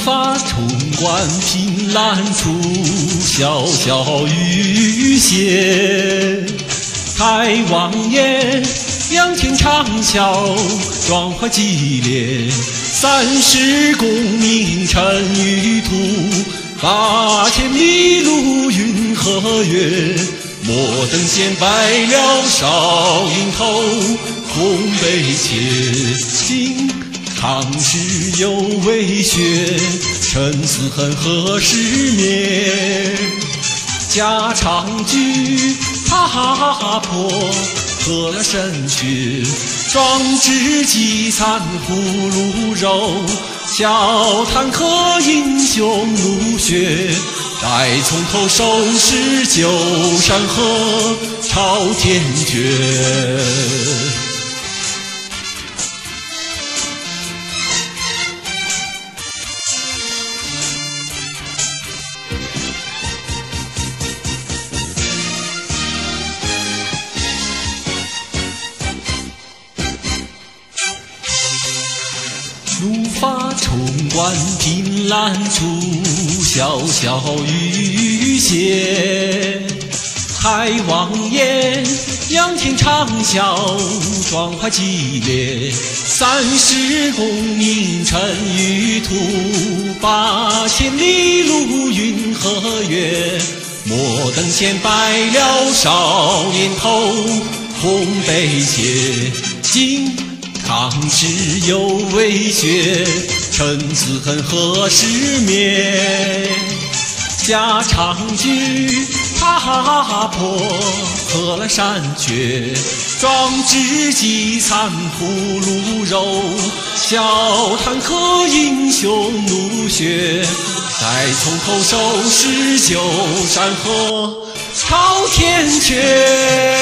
发冲冠凭栏处，潇潇雨歇。开望眼，仰天长啸，壮怀激烈。30功名尘与土，8000里路云和月。莫等闲白了少林头，红杯且尽抗世犹未雪，陈思恨何时灭？家常剧踏破喝了渗血，壮志饥餐胡虏肉，笑谈何英雄怒血。待从头收拾旧山河，朝天阙。怒发冲冠凭栏处，潇潇雨歇。开望眼，仰天长啸，壮怀激烈。30功名尘与土，8000里路云和月。莫等闲白了少年头，红杯且尽抗世犹未雪，陈思恨何时灭？家常剧踏破贺兰山缺，壮志饥餐胡虏肉，笑谈何英雄怒血。待从头收拾旧山河，朝天阙。